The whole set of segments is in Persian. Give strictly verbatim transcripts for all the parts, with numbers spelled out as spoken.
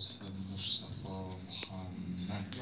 عباس مصطفى محمد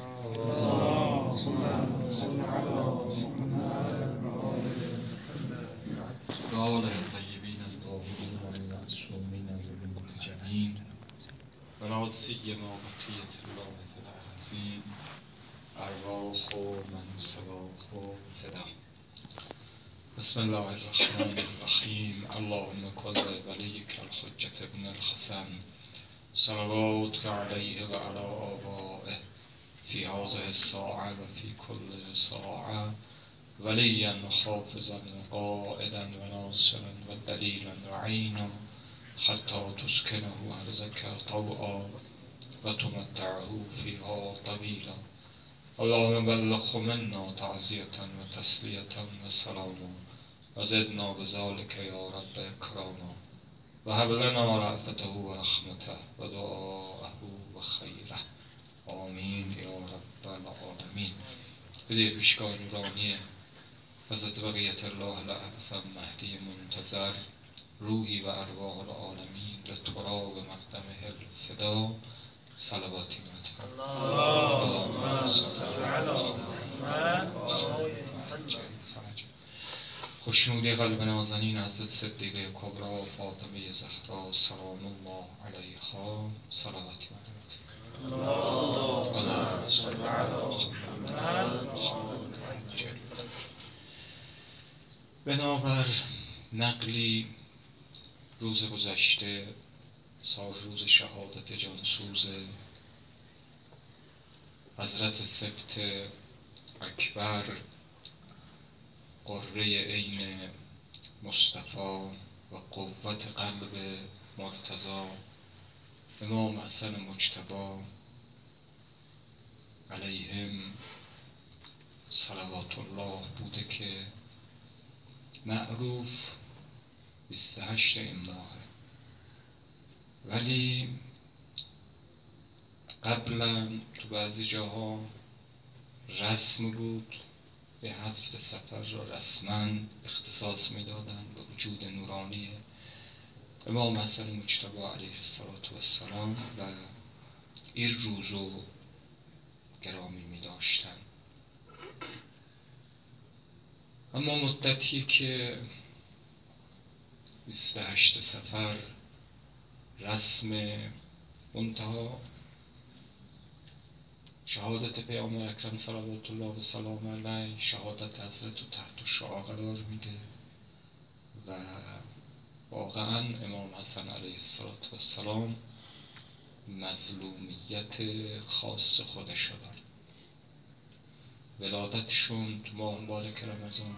وآله الطيبين الطاهرين المعصومين المنتجبين ولا سيما بقية الله في الأرضين أرواح من سواهم فدا. بسم الله الرحمن الرحيم. اللهم كن لوليك الحجة ابن الحسن صلواتك عليه وعلى آبائه في هذه الساعة وفي كل ساعة وليا وحافظا وقائدا وناصرا ودليلا وعينا حتى تسكنه أرضك طوعا وتمتعه فيها طويلا. اللهم بلغه منا تعزية وتسلية وسلاما وزدنا بذلك يا رب إكراما وهب لنا رأفته ورحمته ودعاءه وخيره. آمین یا رب العالمین. به پیشگاه نورانی حضرت بقیت الله الاعظم مهدی منتظر روحی و ارواح العالمین لتراب مقدمه الفدا صلواتی نمید. اللهم صل علی محمد. خوشنودی قلب نازنین حضرت صدیقه کبری فاطمه زهرا سلام الله علیها صلواتی نمید. اللهم صل علی محمد. بنابر نقلی روز گذشته سال روز شهادت جانسوز حضرت سبط اکبر قره عین مصطفی و قوت قلب مرتضی امام حسن مجتبی علیهم صلوات الله بوده که معروف بیست و هشت این ماهه، ولی قبلا تو بعضی جاها رسم بود به هفت سفر را رسما اختصاص میدادن به وجود نورانی امام حسن مجتبی علیه السلام و این روزو گرامی می داشتن. اما مدتی که بیست و هشت سفر رسم منتها شهادت پیامبر اکرم صلوات الله و سلام علیه، شهادت حضرت رو تحت الشعاع قرار میده و واقعا امام حسن علیه السلام مظلومیت خاص خودش رو داره. ولادتشون تو ماه مبارک رمضان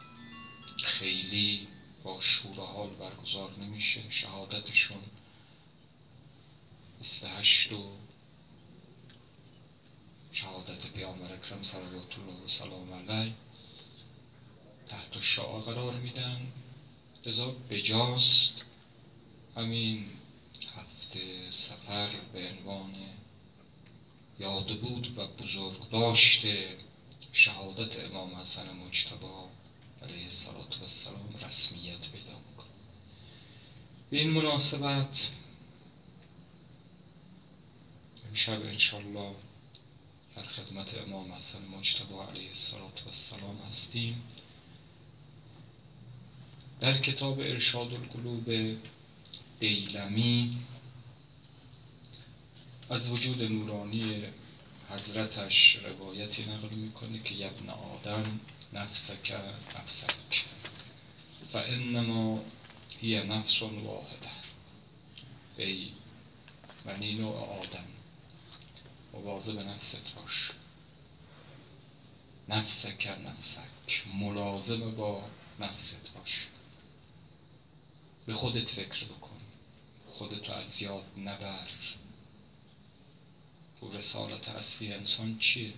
خیلی با شور و حال برگزار نمیشه. شهادتشون بیست و هشت و شهادت پیامبر اکرم صلوات الله و سلام علیه تحت الشعاع قرار میدن. لذا بجاست همین هفته سفر به عنوان یاد بود و بزرگ داشته شهادت امام حسن مجتبی علیه السلام رسمیت پیدا میکنه. به این مناسبت امشب انشالله در خدمت امام حسن مجتبی علیه السلام هستیم. در کتاب ارشاد القلوب دیلمی از وجود نورانی حضرتش روایتی نقل میکنه که ابن آدم نفسک نفسک فانما هی نفس واحده. ای بنی نوع آدم مواظب نفست باش. نفسک نفسک ملازم با نفست باش. به خودت فکر بکن، خودتو از یاد نبر. و رسالت اصلی انسان چیه؟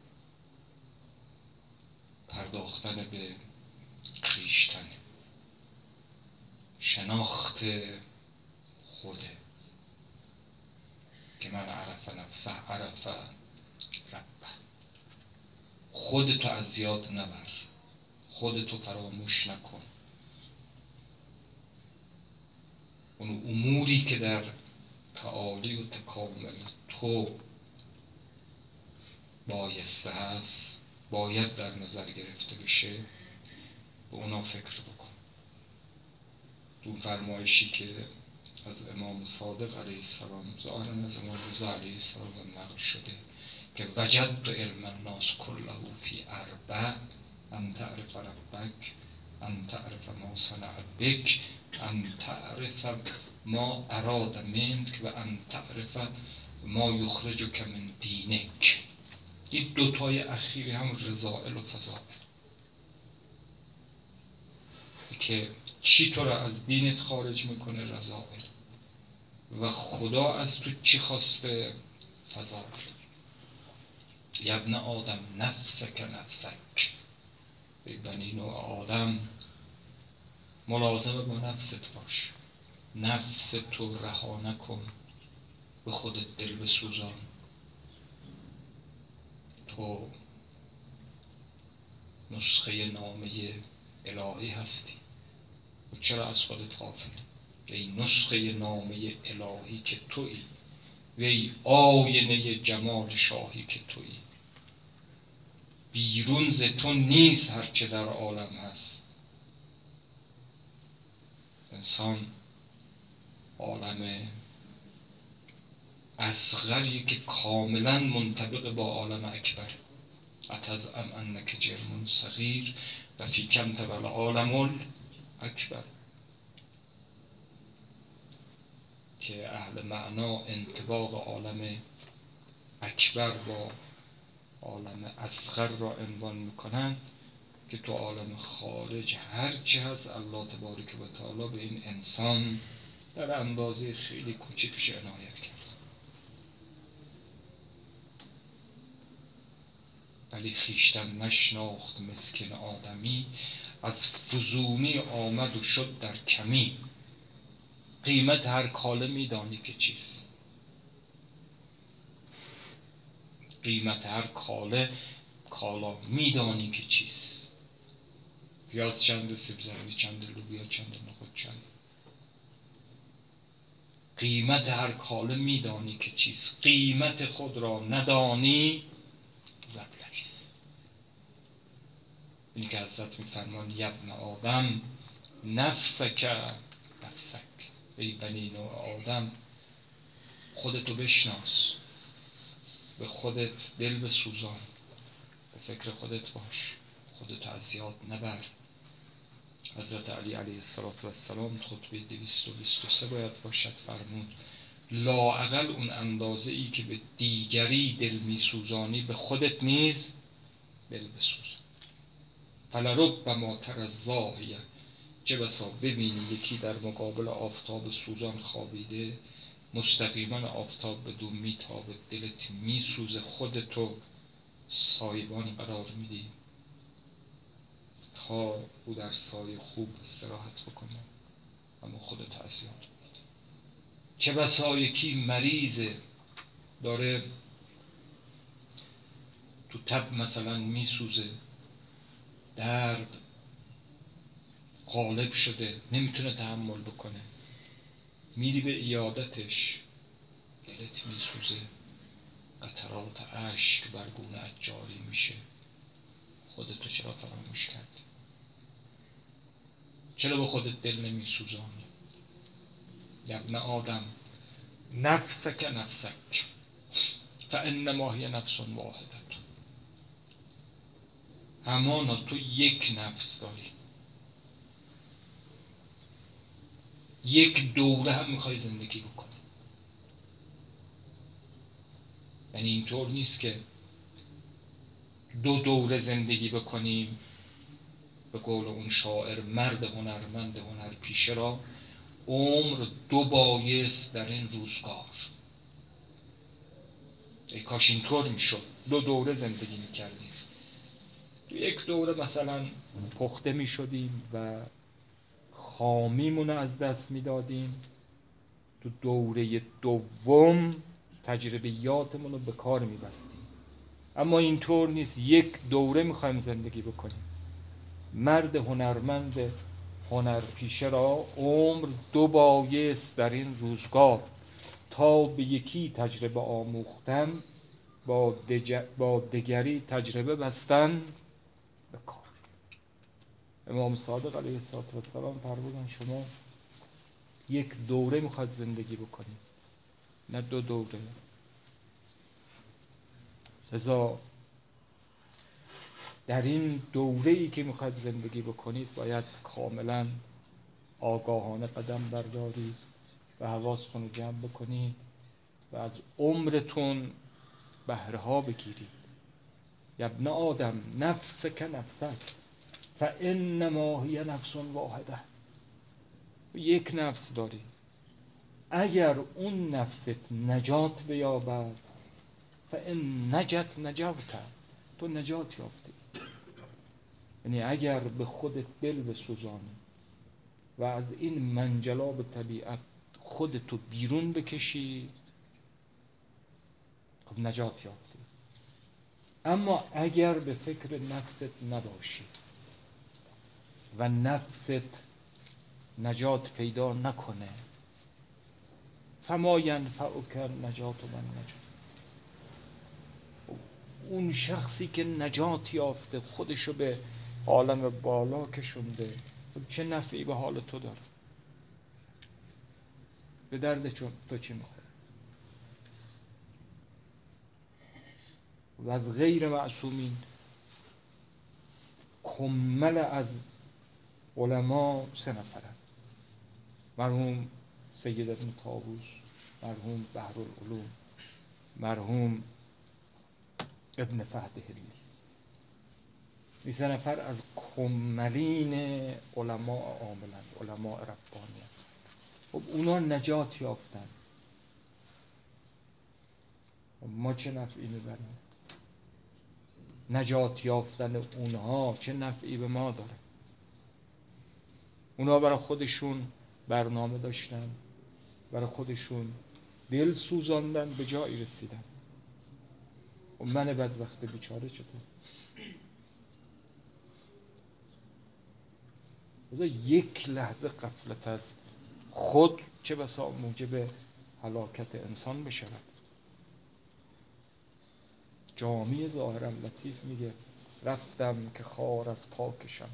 پرداختن به خویشتن، شناخت خوده که من عرف نفسه عرف ربه. خودتو از یاد نبر، خودتو فراموش نکن. اون اموری که در تعالی و تکامل تو بایسته هست، باید در نظر گرفته بشه، به اونا فکر بکن. اون فرمایشی که از امام صادق علیه السلام، ظاهرا از امام رضا علیه السلام نقل شده که وجدت علم الناس کله فی اربع: ان تعرف ربک، ان تعرف ما صنع بک، ان تعرف ما اراد منک و ان تعرف ما یخرجک من دینک. این دوتای اخیری هم رذائل و فضائل، که چی تو را از دینت خارج میکنه، رذائل، و خدا از تو چی خواسته، فضائل. یا ابن آدم نفسک نفسک، ای بنی نوع آدم ملازم با نفست باش، نفس تو رها نکن، به خودت دل بسوزان. تو نسخه نامه الهی هستی و چرا از خودت غافلی؟ ای نسخه نامه الهی که تویی، و ای آینه جمال شاهی که تویی. بیرون ز تو نیست هرچه در عالم هست. انسان عالم اصغری که کاملا منطبق با عالم اکبر. اتزعم انک جرم صغیر و فی کم تبل عالم اکبر، که اهل معنا انطباق عالم اکبر با عالم اصغر را عنوان میکنن، که تو عالم خارج هرچه هست الله تبارک و تعالی به این انسان در اندازه خیلی کوچکش عنایت کرد. ولی خیشتن نشناخت مسکین آدمی، از فزونی آمد و شد در کمی. قیمت هر کاله میدانی که چیست، قیمت هر کاله کالا میدانی که چیست. پیاز چند، سیب زمینی چند، لوبیا چند، نخود چند. قیمت هر کاله میدانی که چیست، قیمت خود را ندانی زبلست. اینی که حضرت میفرمان یا ابن آدم نفسک نفسک، ای بنی نوع آدم خودتو بشناس، به خودت دل بسوزان، به فکر خودت باش، خودتو از یاد نبر. حضرت علی علیه السلام خطبه دویست و بیست و سه باید باشد فرمود لااقل اون اندازه ای که به دیگری دل میسوزانی به خودت نیز دل بسوزان. فلربما تری الضاحیه، چه بسا ببینی یکی در مقابل آفتاب سوزان خوابیده، مستقیما آفتاب به دو میتابه، دلت میسوزه، خودتو سایبان قرار میدی تا او در سایه خوب استراحت بکنه، اما خودت اذیت میدی. چه بسا یکی مریضه، داره تو تب مثلا میسوزه، درد غالب شده، نمیتونه تحمل بکنه، میری به عیادتش، دلت میسوزه، قطرات اشک بر گونه‌ات جاری میشه. خودتو چرا فراموش کردی؟ چرا به خودت دل نمیسوزانی؟ یا ابن آدم نفسک نفسک فانما هی نفس واحده، همانا تو یک نفس داری، یک دوره هم میخوای زندگی بکنی. یعنی اینطور نیست که دو دوره زندگی بکنیم، به قول اون شاعر مرد هنرمند هنر پیشه را عمر دو بایست در این روزگار. ای کاش اینطور میشد، دو دوره زندگی میکردیم. تو یک دوره مثلا پخته میشدیم و خامیمون از دست میدادیم، تو دوره دوم تجربیاتمون رو به کار میبستیم. اما اینطور نیست، یک دوره میخوایم زندگی بکنیم. مرد هنرمند هنرپیشه را عمر دو بایست در این روزگار، تا به یکی تجربه آموختن، با, دج... با دگری تجربه بستن به کار. امام صادق علیه السلام فرمودن شما یک دوره میخواد زندگی بکنید، نه دو دوره. لذا در این دوره‌ای که میخواد زندگی بکنید باید کاملا آگاهانه قدم بردارید و حواستون رو جمع بکنید و از عمرتون بهره‌ها بگیرید. یا ابن آدم نفسک نفسک فانما هی نفس واحده. یک نفس داری، اگر اون نفست نجات بیابد فان نجت نجوت، تو نجات یافتی. یعنی اگر به خودت دل بسوزانی و از این منجلاب طبیعت خودتو بیرون بکشی، خب نجات یافتی. اما اگر به فکر نفست نباشی و نفست نجات پیدا نکنه، فما ینفعک نجات من نجات. اون شخصی که نجات یافته خودشو به عالم بالا کشونده، چه نفعی به حال تو داره؟ به درد چون تو چی میخوره؟ و از غیر معصومین کمل از علما سه نفرن: مرحوم سید ابن طاووس، مرحوم بحرالعلوم، مرحوم ابن فهد هلی. این سه نفر از کملین علما عاملند، علما ربانیند. خب اونا نجات یافتن، ما چه نفعی میبریم؟ نجات یافتن اونها چه نفعی به ما داره؟ اونا برای خودشون برنامه داشتن، برای خودشون دل سوزاندن، به جایی رسیدن. و من بدبخت بیچاره چطور؟ یک لحظه غفلت از خود چه بسا موجب هلاکت انسان بشود. جامی ظاهرا لطیف میگه رفتم که خار از پاکشم،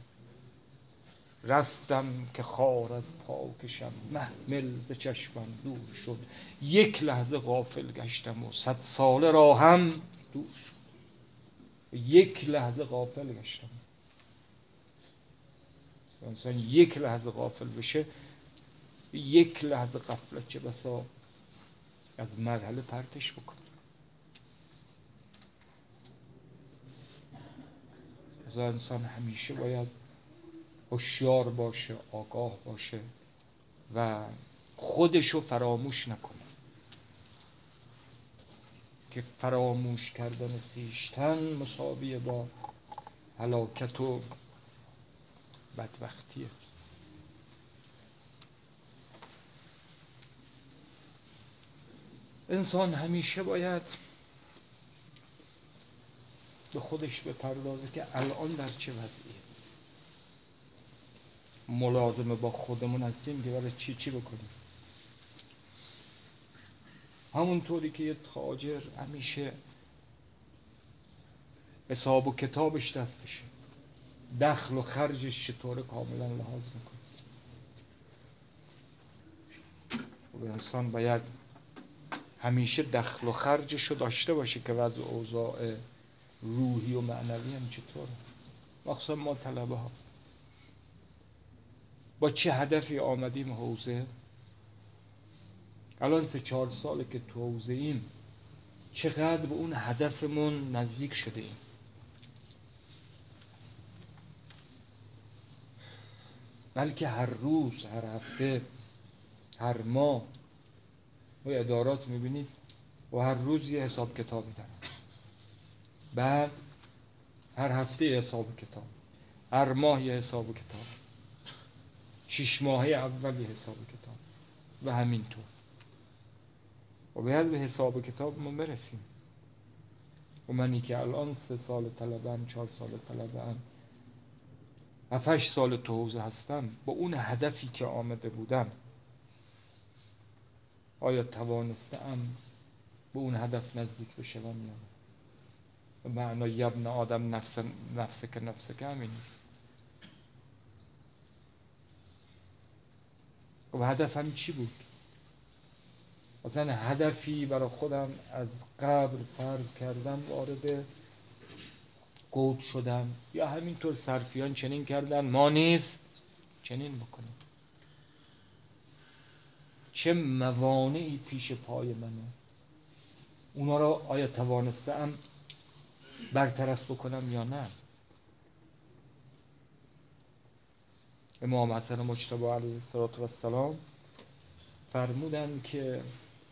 رفتم که خار از پاکشم، محمل ز چشمم دور شد. یک لحظه غافل گشتم و صد ساله راهم دور شد. یک لحظه غافل گشتم. انسان یک لحظه غافل بشه، یک لحظه غفلت چه بسا از مرحله پرتش بکنه. از انسان همیشه باید هوشیار باشه، آگاه باشه و خودشو فراموش نکنه، که فراموش کردن خویشتن مساویه با هلاکت و بدبختیه. انسان همیشه باید به خودش بپردازه که الان در چه وضعیه. ملازمه با خودمون هستیم که برای چی چی بکنیم. همونطوری که یه تاجر همیشه حساب و کتابش دستشه، دخل و خرجش چطوره کاملا لحاظ میکنه. و انسان باید همیشه دخل و خرجش رو داشته باشه که وضع اوضاع روحی و معنوی هم چطوره. مخصوصا ما طلبه ها با چه هدفی آمدیم حوزه؟ الان سه چهار ساله که تو حوزه ایم، چقدر به اون هدفمون نزدیک شده ایم؟ بلکه هر روز، هر هفته، هر ماه و ادارات میبینید و هر روز یه حساب کتاب میدن. بعد هر هفته یه حساب کتاب، هر ماه یه حساب کتاب، شش ماهه اول یه حساب کتاب و همینطور. و باید به حساب کتاب ما برسیم. و منی که الان سه سال طلبم، چهار سال طلبم، هفتش سال تو حوزه هستم، با اون هدفی که آمده بودم آیا توانستم به اون هدف نزدیک بشم یا نه؟ به معنای یبن آدم نفس نفسه که نفسه که همینی. و هدفم چی بود؟ مثلا هدفی برای خودم از قبل فرض کردم، وارد قود شدم، یا همینطور صرفیان چنین کردن، ما نیز چنین بکنیم. چه موانعی پیش پای منه، اونا رو آیا توانستم برطرف بکنم یا نه؟ امام حسن مجتبی علیه السلام فرمودن که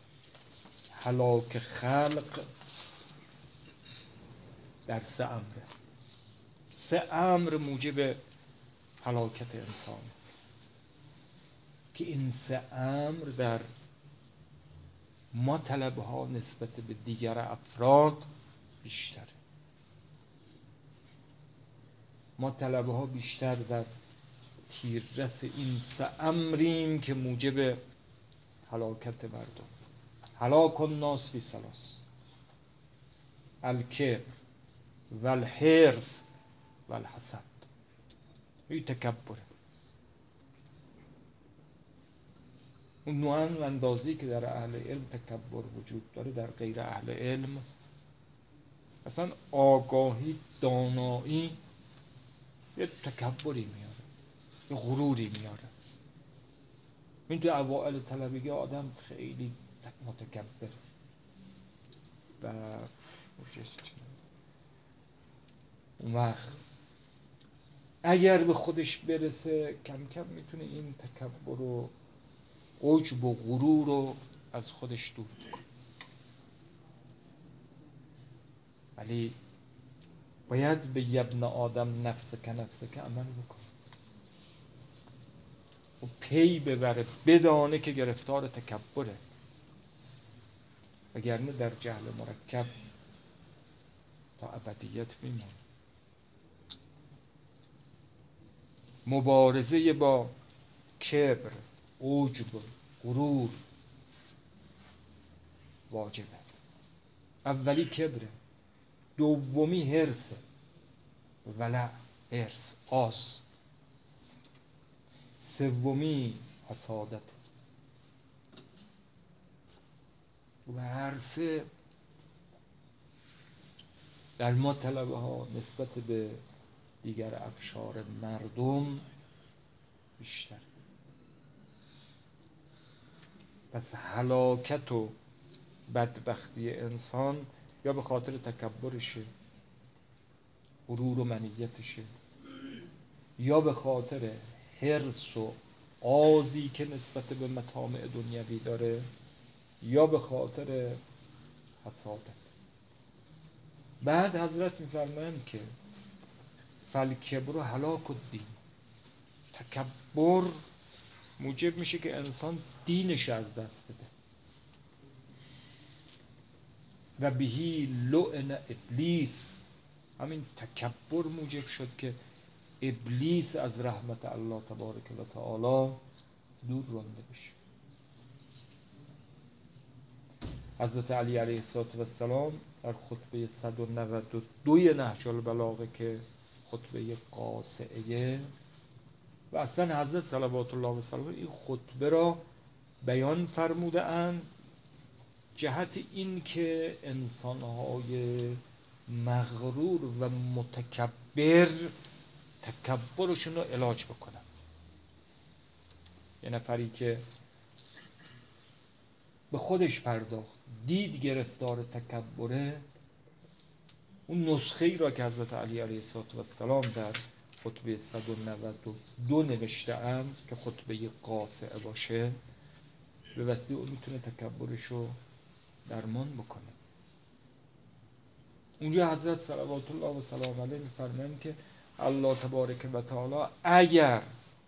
هلاک خلق در سه امره. سه امر موجب هلاکت انسان، که این سه امر در مطلبها نسبت به دیگر افراد بیشتره. مطلبها بیشتر در تیررس این سه امریم که موجب هلاکت مردم. هلاک الناس فی ثلاث: الکبر و الحرص و الحسد. این تکبره. اون نوع اندازی که در اهل علم تکبر وجود داره، در غیر اهل علم اصلا آگاهی، دانایی یه تکبری میاره، یه غروری میاره. این تو اوائل طلبگی آدم خیلی متکبر و اون وقت اگر به خودش برسه کم کم میتونه این تکبر و عجب و غرور رو از خودش دور کنه. ولی باید به یبن آدم نفس که نفس که عمل بکنه و پی ببره، بدانه که گرفتار تکبره، وگرنه در جهل مرکب تا ابدیت میمونه. مبارزه با کبر، عجب، غرور واجبه. اولی کبره، دومی حرصه، ولع، حرص، آس، سومی حسادت. و هر سه در مطلبه ها نسبت به دیگر اقشار مردم بیشتر. پس هلاکت و بدبختی انسان یا به خاطر تکبرشه، غرور و منیتشه، یا به خاطر حرص و آزی که نسبت به مطامع دنیوی داره، یا به خاطر حسادت. بعد حضرت میفرمایند که فالکبر هلاک الدین. تکبر موجب میشه که انسان دینش از دست بده. و بهی لعن ابلیس. همین تکبر موجب شد که ابلیس از رحمت الله تبارک و تعالی دور رانده بشه. حضرت علی علیه السلام در خطبه صد و نود و دو نهج البلاغه که خطبه قاصعه، و اصلا حضرت صلوات الله و سلامه این خطبه را بیان فرموده اند جهت این که انسانهای مغرور و متکبر تکبرشون رو علاج بکنن. یه نفری که به خودش پرداخت، دید گرفتار تکبره، اون نسخه ای را که حضرت علی علیه السلام در خطبه صد و نود و دو نوشته اند که خطبه قاصعه باشه، به وسیله اون میتونه تکبرش رو درمان بکنه. اونجا حضرت صلوات الله و سلام علیه میفرمایند که الله تبارک و تعالی اگر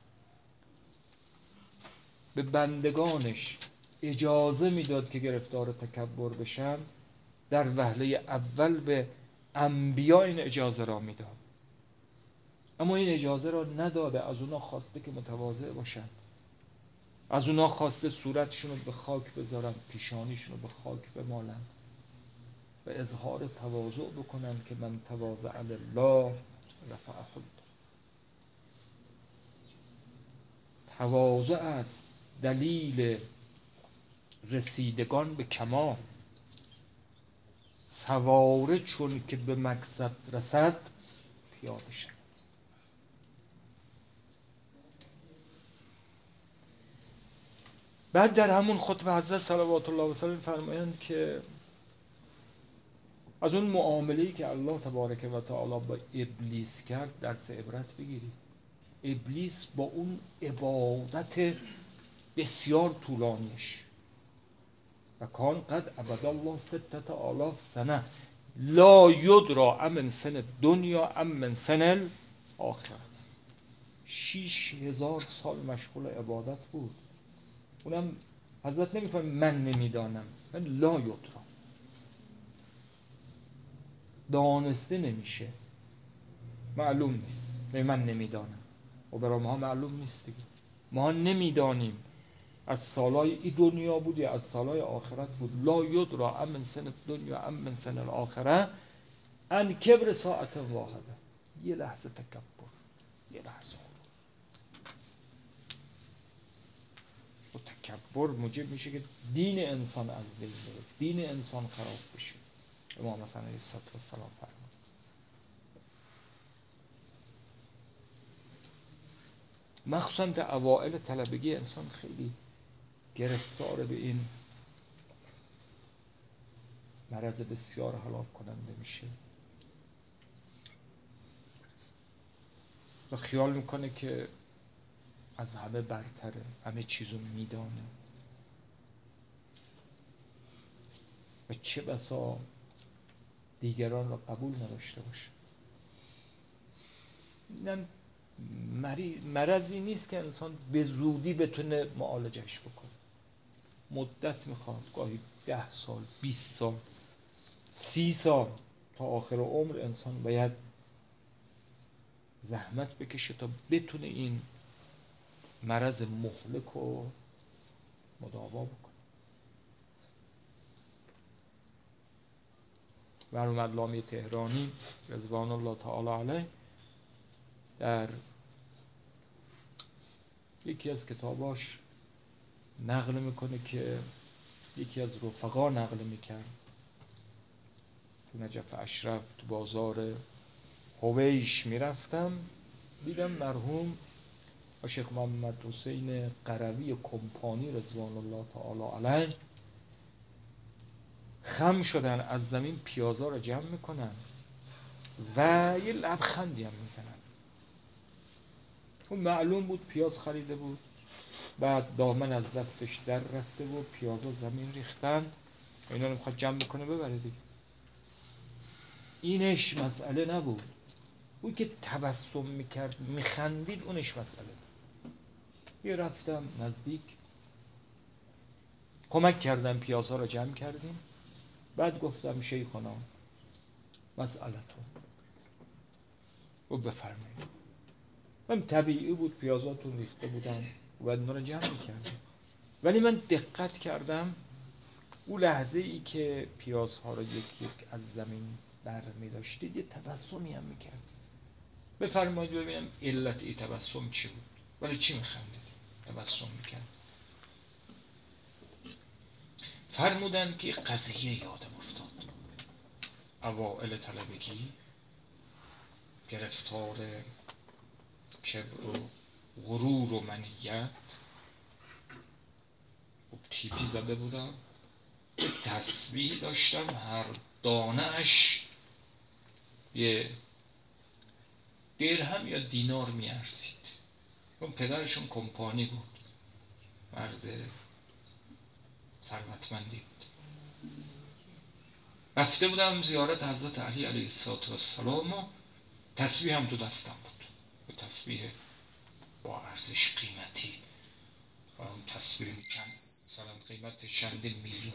به بندگانش اجازه میداد که گرفتار تکبر بشن، در وهله اول به انبیا این اجازه را میداد، اما این اجازه را نداده، از اونا خواسته که متواضع باشن. از اونا خواسته صورتشون رو به خاک بذارن، پیشانیشون رو به خاک بمالن و اظهار تواضع بکنن که من تواضع لله رفعه الله. تواضع است دلیل رسیدگان به کمال. سواره چون که به مقصد رسد پیاده شد. بعد در همون خطبه حضرت صلوات الله و سلام فرمایند که از اون معامله‌ای که الله تبارک و تعالی با ابلیس کرد درس عبرت بگیرید. ابلیس با اون عبادت بسیار طولانیش و کان قد عبد الله ستت آلاف سنه لا یدرا ام سن دنیا ام من سن الاخره. شیش هزار سال مشغول عبادت بود. اونم حضرت نمیفهم من نمیدانم، من لا یدرا، دانسته نمیشه، معلوم نیست. من نمیدانم و برای ما معلوم نیست دیگه. ما نمیدانیم از سالای این دنیا بود یا از سالای آخرت بود. لا یدرا ام من سن دنیا ام من سن الاخره ان کبر ساعت واحده. یه لحظه تکبر، یه لحظه و تکبر موجب میشه که دین انسان از بین بره، دین انسان خراب بشه. امام حسن علیه السلام فرمود. مخصوصا در اوائل طلبگی انسان خیلی گرفتار به این مرض بسیار هلاک کننده میشه و خیال میکنه که از همه برتره، همه چیزو میدانه و چه بسا دیگران را قبول نداشته باشه. اینم مرضی نیست که انسان به زودی بتونه معالجش بکنه. مدت میخواد، گاهی ده سال، بیست سال، سی سال تا آخر عمر انسان باید زحمت بکشه تا بتونه این مرض مهلک رو مداوا بکنه. مرحوم علامه تهرانی رضوان الله تعالی علیه در یکی از کتاباش نقل میکنه که یکی از رفقا نقل میکرد تو نجف اشرف تو بازار هویش میرفتم، دیدم مرحوم شیخ محمد حسین قروی کمپانی رضوان الله تعالی علیه خم شدن از زمین پیازا رو جمع میکنن و یه لبخندی هم میزنن. اون معلوم بود پیاز خریده بود، بعد دامن از دستش در رفته بود، پیازا زمین ریختن، اینا رو میخواد جمع بکنه ببره دیگه. اینش مسئله نبود. اون که تبسم میکرد میخندید اونش مسئله بود. یه رفتم نزدیک کمک کردم، پیازها رو جمع کردیم. بعد گفتم شیخنا مسئلتون و بفرمایید. من طبیعی بود پیازاتون ریخته بودن و بعد اینا رو جمع میکردم، ولی من دقت کردم اون لحظه ای که پیازها رو یک یک از زمین بر می داشتید یه تبسمی هم میکرد. بفرمایید ببینم علت ای تبسم چی بود، ولی چی میخندید تبسم میکرد؟ فرمودن که قضیه یادم افتاد. اوائل طلبگی گرفتار کبر و غرور و منیت و تیپی زده بودم، تسبیح داشتم هر دانه اش یه درهم یا دینار میارزید. اون پدرشون کمپانی بود، مرد ثروتمندی بود. رفته بودم زیارت حضرت علی علیه السلام و تسبیح هم تو دستم بود، به تسبیح با ارزش قیمتی و اون تسبیح چند مثلا قیمت چند میلیون،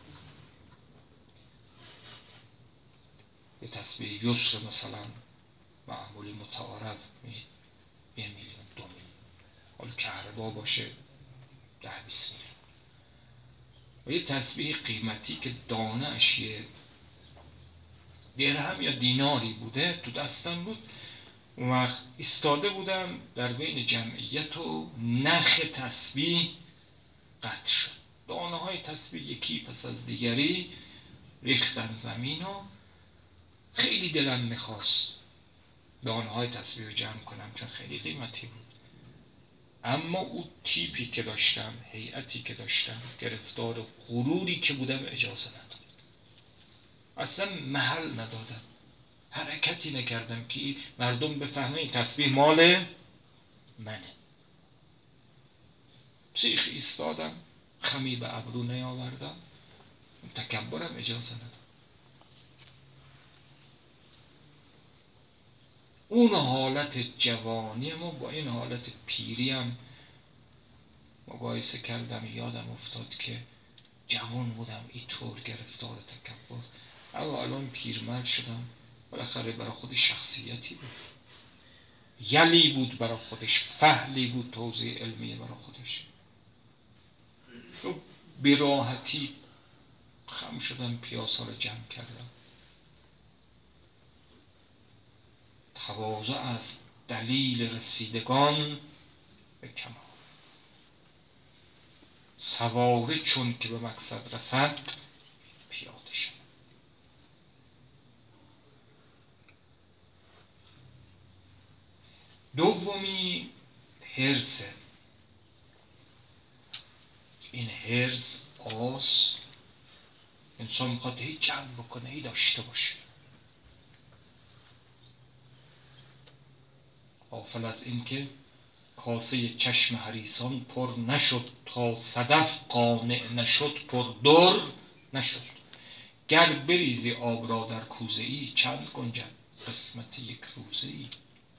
یه تسبیح یسر مثلا معمولی متعارف یه میلیون دو میلیون، حال کهربا باشه ده بیست میلیون. و یه تسبیح قیمتی که دانه اش یه درهم یا دیناری بوده تو دستم بود. اون وقت ایستاده بودم در بین جمعیت و نخ تسبیح قطع شد. دانه های تسبیح یکی پس از دیگری ریختن زمین و خیلی دلم میخواست دانه های تسبیح رو جمع کنم چون خیلی قیمتی بود. اما او تیپی که داشتم، هیئتی که داشتم، گرفتار غروری که بودم اجازه نداد. اصلا محل ندادم، حرکتی نکردم که مردم بفهمه این تسبیح مال منه. سیخ ایستادم، خمی به ابرو نیاوردم، تکبرم اجازه نداد. اون حالت جوانی ما با این حالت پیری هم مقایسه کردم، یادم افتاد که جوان بودم اینطور گرفتار تکبر، اما الان پیرمرد شدم. بالاخره برای خودش شخصیتی بود، یلی بود برای خودش، فهلی بود، توضیح علمیه برای خودش. تو براحتی خم شدم، پیاسا رو جمع کردم. تواضع از دلیل رسیدگان به کمال. سواره چون که به مقصد رسد پیاده شد. دومی حرص. این حرص آس انسان میخواد هی جمع بکنه، هی داشته باشه. غافل از این که کاسه چشم حریصان پر نشد، تا صدف قانع نشد پر در نشد. گر بریزی آب را در کوزه ای، چند گنجد قسمت یک روزه ای.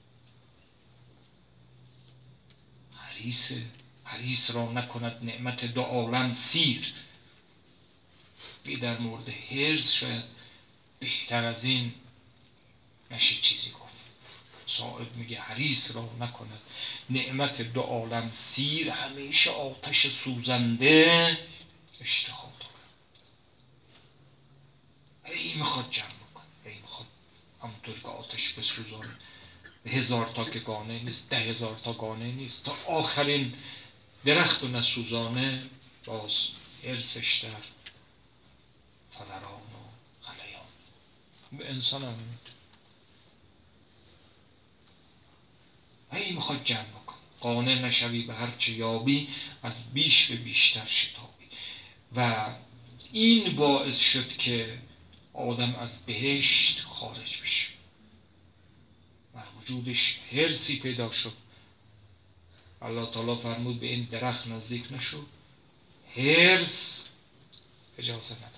حریص حریص را نکند نعمت دو عالم سیر. بی در مورد حرص شاید بهتر از این نشه چیزی گفت. صاحب میگه حریص را نکند نعمت دو عالم سیر، همیشه آتش سوزنده اشتها دارد. ای میخواد جمع بکن، ای میخواد همونطور که آتش بسوزانه. به هزار تا که گانه نیست، ده هزار تا گانه نیست، تا آخرین درخت و نسوزانه باز حرصش در فوران و غلیان. به انسان هم میده هی میخواد جمع بکن. قانع نشوی به هرچه یابی، از بیش به بیشتر شتابی. و این باعث شد که آدم از بهشت خارج بشه. در وجودش حرصی پیدا شد. الله تعالی فرمود به این درخت نزدیک نشو، حرص اجازه نداد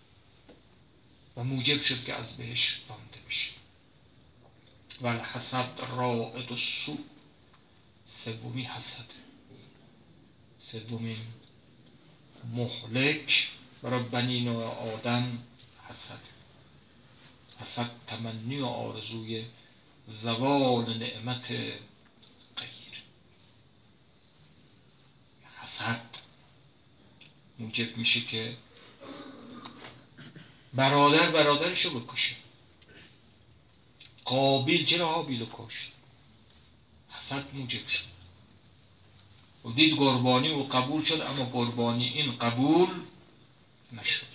و موجب شد که از بهشت رانده بشه. و الحسد رائد السوء. سومی حسد، سومین مهلک برای بنی نوع آدم حسد. حسد تمنی و آرزوی زوال نعمت غیر. حسد موجب میشه که برادر برادرشو بکشه. قابیل چرا حابیلو کشت؟ حسد موجب شد. و دید قربانی او قبول شد، اما قربانی این قبول نشد.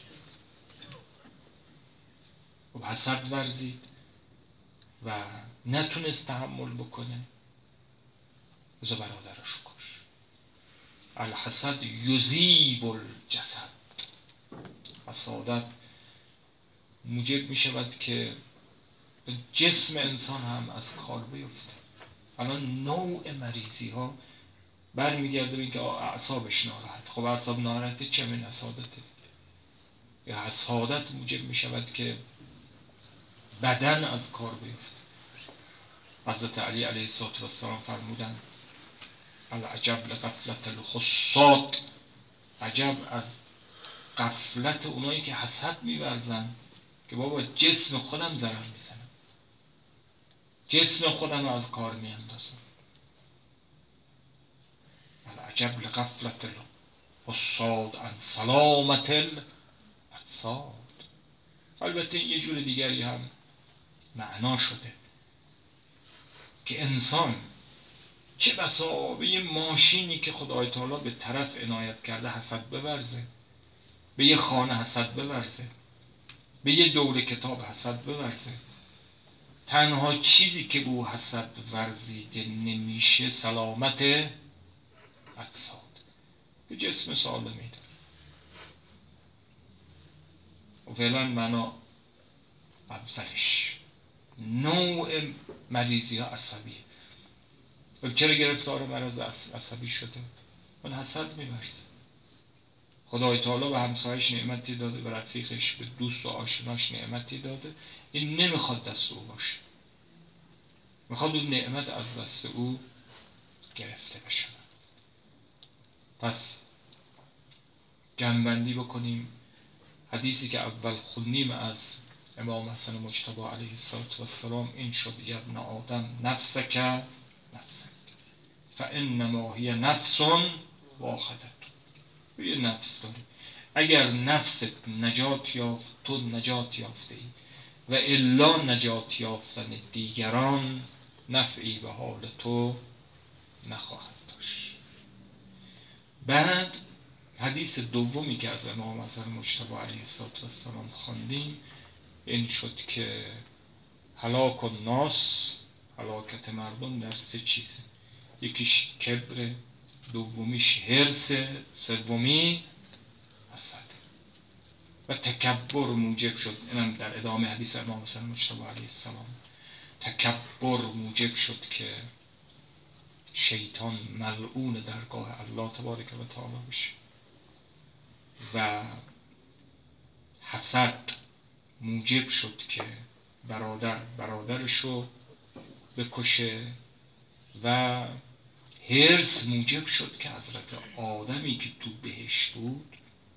و حسد ورزید و نتونست تحمل بکنه، بذار برادرشو کش. الحسد یذیب الجسد. حسادت موجب می شود که جسم انسان هم از کار بیفته. الان نوع مریضی ها برمیگرده به اینکه اعصابش ناراحت. خب اعصاب ناراحته چه من حسادته؟ یا حسادت موجب می شود که بدن از کار بیفته. حضرت علی علیه السلام فرمودن العجب لغفلت الحساد. عجب از غفلت اونایی که حسد می‌ورزن که بابا جسم خودم ضرر میزنم، جسم خودم رو از کار میاندازم. العجب لغفلت حساد عن سلامت الاجساد. البته یه جور دیگری هم معنا شده که انسان چه بسا به یه ماشینی که خدای تعالی به طرف عنایت کرده حسد بورزه، به یه خانه حسد بورزه، به یه دوره کتاب حسد بورزه. تنها چیزی که به او حسد ورزیده نمیشه سلامت اجساد، که جسم سالمی داره. و فعلا معنا اولش نوع مریضی ها عصبیه. و چرا گرفتار مرض عصبی شده؟ اون حسد می‌ورزه. خدای تعالی به همسایش نعمتی داده، به رفیقش، به دوست و آشناش نعمتی داده، این نمیخواد دست او باشه، میخواد اون نعمت از دست او گرفته بشه. پس جمع‌بندی بکنیم. حدیثی که اول خوندیم از امام حسن مجتبی علیه السلام این شد: یا ابن آدم نفسک نفسک فانما هی نفس واحده. یه نفس داری، اگر نفست نجات یافت تو نجات یافته ای و الا نجات یافتن دیگران نفعی به حال تو نخواهد داشت. بعد حدیث دومی که از امام حسن مجتبی علیه السلام خواندیم این شد که هلاک الناس، هلاکت مردم در سه چیزه: یکیش کبر، دومیش حرص، سومی حسد. و تکبر موجب شد، اینم در ادامه حدیث امام حسن مجتبی علیه السلام، تکبر موجب شد که شیطان ملعون درگاه الله تبارک و تعالی بشه. و حسد موجب شد که برادر برادرشو بکشه. و حرص موجب شد که حضرت آدمی که تو بهشت بود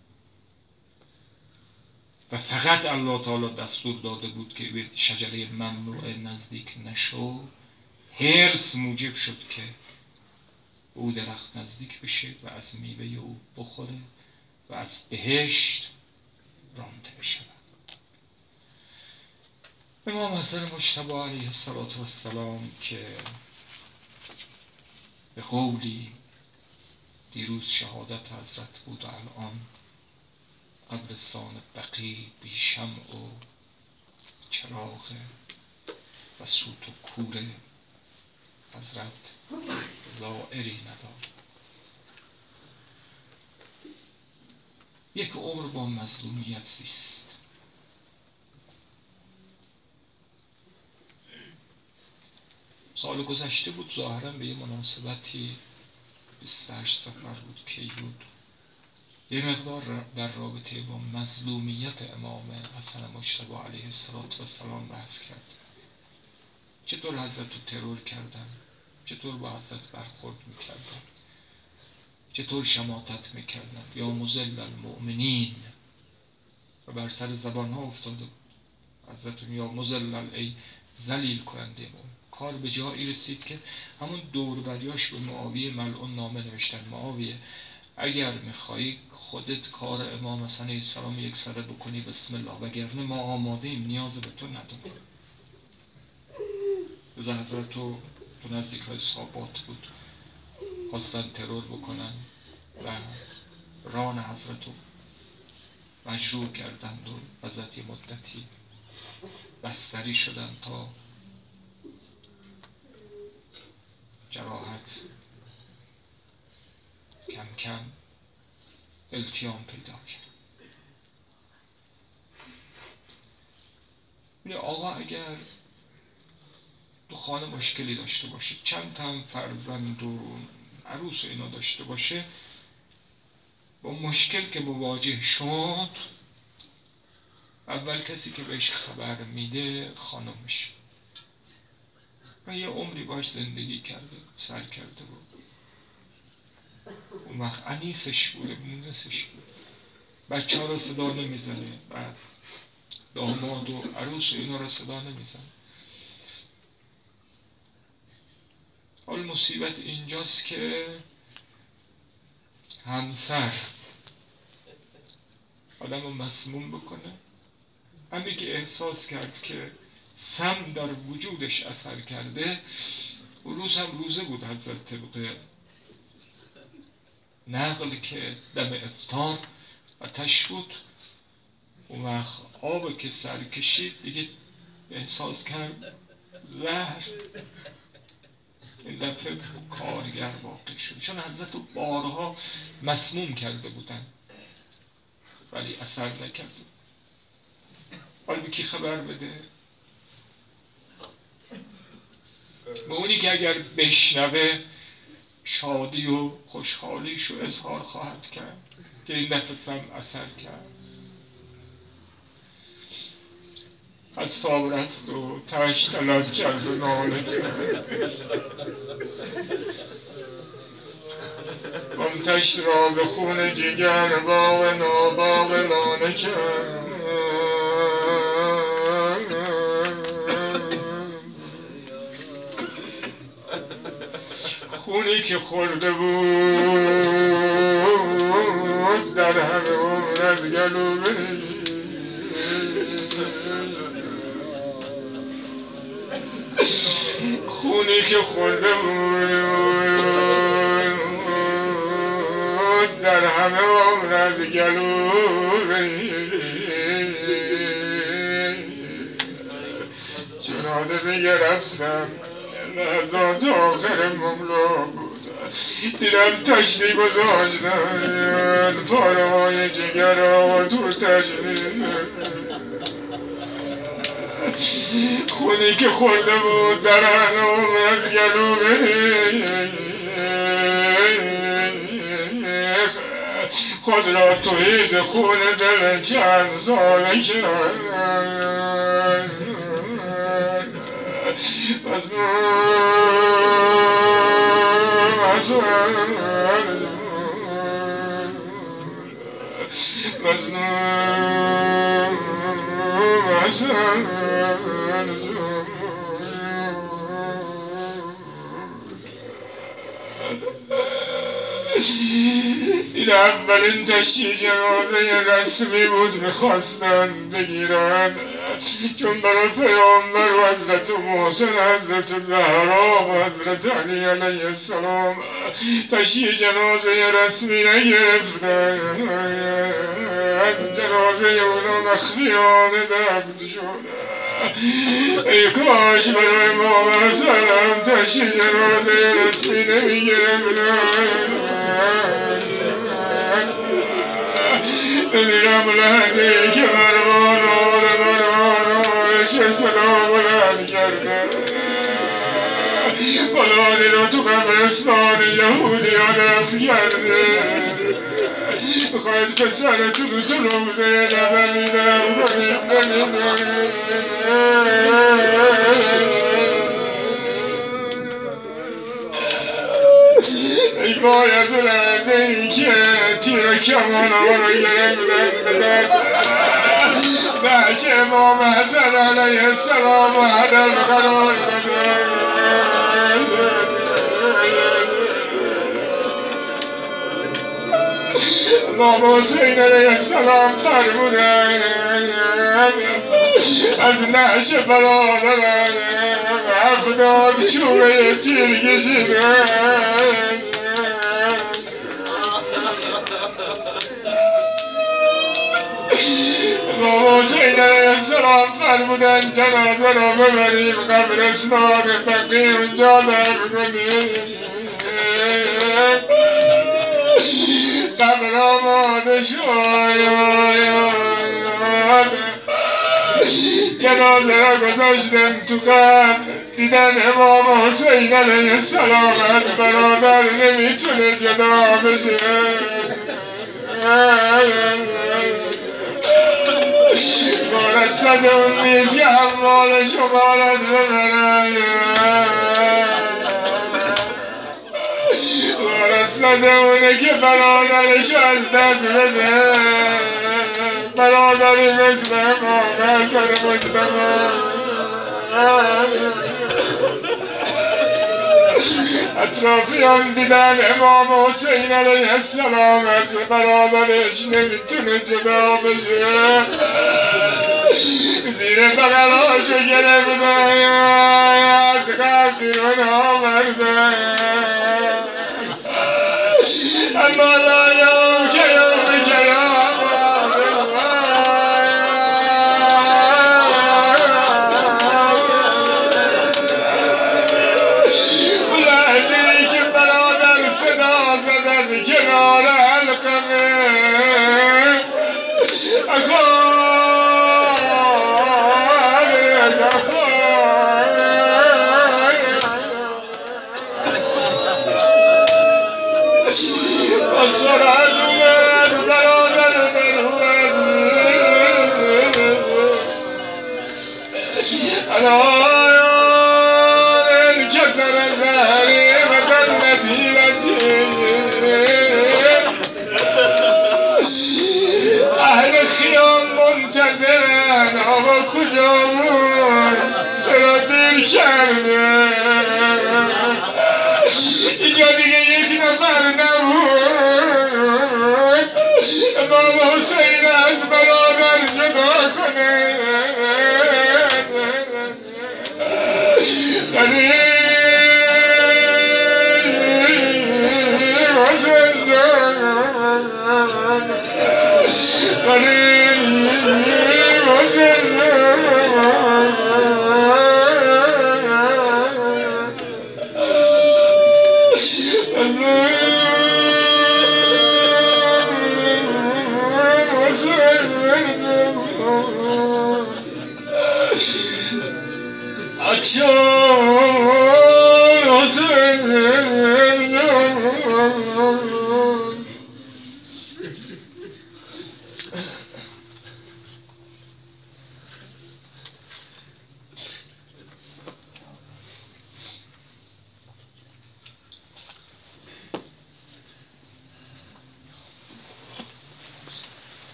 و فقط الله تعالی دستور داده بود که به شجره ممنوعه نزدیک نشو، حرص موجب شد که او درخت نزدیک بشه و از میوه او بخوره و از بهشت رانده بشه. امام حسن مجتبی علیه السلام که به قولی دیروز شهادت حضرت بود و الان قبرستان بقیع بی شمع و چراغ و سوت و کور حضرت زائری ندارد. یک عمر با مظلومیت زیست. سال گذشته بود ظاهرا به یه مناسبتی بیست و هشت سفر بود کی بود، یه مقدار در رابطه با مظلومیت امام حسن مجتبی علیه السلام بحث کرد. چطور حضرت رو ترور کردن، چطور با حضرت برخورد میکردن، چطور شماتت میکردن، یا مذل المؤمنین، و بر سر زبان ها افتاده بود حضرت یا مذل ای ذلیل کننده مؤمن. کار به جایی رسید که همون دوربریاش به معاویه ملعون نامه نوشتن: معاویه اگر میخوایی خودت کار امام حسن علیه السلام یک سره بکنی بسم الله، وگرنه ما آماده ایم، نیاز به تو نداریم. از حضرت تو تو نزدیک های صحابات بود، خواستن ترور بکنن و ران حضرت رو مجروح کردند و حضرت مدتی بستری شدن تا جراحت کم کم التیام پیدا کرد. آقا اگر تو خانه مشکلی داشته باشه، چند تا هم فرزند و عروس و اینا داشته باشه، با مشکل که مواجه شد اول کسی که بهش خبر میده خانمش. و یه عمری باش زندگی کرده، سر کرده بود، اون وقت انیسش بوده، مونسش بود، بچه ها رو صدا نمیزنه، بعد داماد و عروس و اینا رو صدا نمیزنه. حال مصیبت اینجاست که همسر آدم رو مسموم بکنه. همین که احساس کرد که سم در وجودش اثر کرده، اون روز هم روزه بود حضرت طبق نقل که دم افطار آتش بود. اون وقت آب که سر کشید دیگه احساس کرد زهر این دفعه کارگر واقع شد، چون حضرت رو بارها مسموم کرده بودن ولی اثر نکرد. حالا به کی خبر بده؟ به اونی که اگر بشنوه شادی و خوشحالیش رو اظهار خواهد کرد که این نفس هم اثر کرد. از خواب رفت و تش طلب کرد و ناله کرد، منتش راز خون جگر باغ ناباغ لانه کرد. خونی که خورده بود در همه عمر از گلو برید، خونی که خورده بود در همه عمر از گلو برید، چنانه بگرفتم لحظات آخر مملا بود، دیدم تشتی گذاشتن پاره های جگر و تو تشمیزه. خونی که خورده بود در هنوم از گلو برید، خود را تویز خون دل چند ساله کرد. این اولین تشییع جنازه رسمی بود، میخواستن بگیرن چون برای پیامبر و حضرت محسن، حضرت زهرا و حضرت علی علیه السلام تشییع جنازه رسمی نگرفتن. جنازه اونا مخفیانه دفن شده. ای کاش برای امام حسن تشییع جنازه رسمی نمیگرفتن. بمیرم لحظه که مروان آل مروان آلش صدا بلند کرده، بلانی رو تو قبرستان یهودی ها دفن کرده. میخواید پسرتون رو تو روزه نبری دفن کنید نمیذارید. ای وای از لحظه ای که تیر کمان ها رو گرفتن به دست نعش امام حسن علیه السلام و هدف قرار دادن. امام حسین علیه السلام فرمودن از نعش برادرن هفتاد شوره تیر کشیدن. امام حسین علیه السلام فرمودن جنازه را ببریم قبرستان بقیع اونجا دفن کنیم. قبر آماده شد، جنازه را گذاشتن تو قبر، دیدن امام حسین علیه السلام از برادر نمیتونه جدا بشه. غارت زده اون نیست که حمال شمارت ببرن، غارت زده اونه که برادرش از دست بده. برادری مثل امام حسن مجتبی اطرافیان دیدن امام حسین علیه السلام از برادرش نمیتونه جدا بشه، زیر بغلاشو گرفته از قبل بیرون آورده، اما لا یوم که یوم قیامت لحظه‌ای که برادر صدا زد از کنار حلقمه سرعت اومد برادر برهوز الان انکسر زهری و قلتی اهل خیام منتظرن آقا کجا بود چرا دیر کرده اینجا دیگه یک نفر نبود امام حسین از برادر جدا کنه غریب حسین جان غریب حسین جان